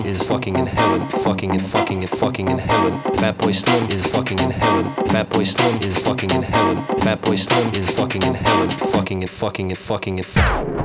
is fucking in heaven, fucking and fucking and fucking in heaven. Fatboy Slim is fucking in heaven. Fatboy Slim is fucking in heaven. Fatboy Slim is fucking in heaven, fucking and fucking and fucking and fucking.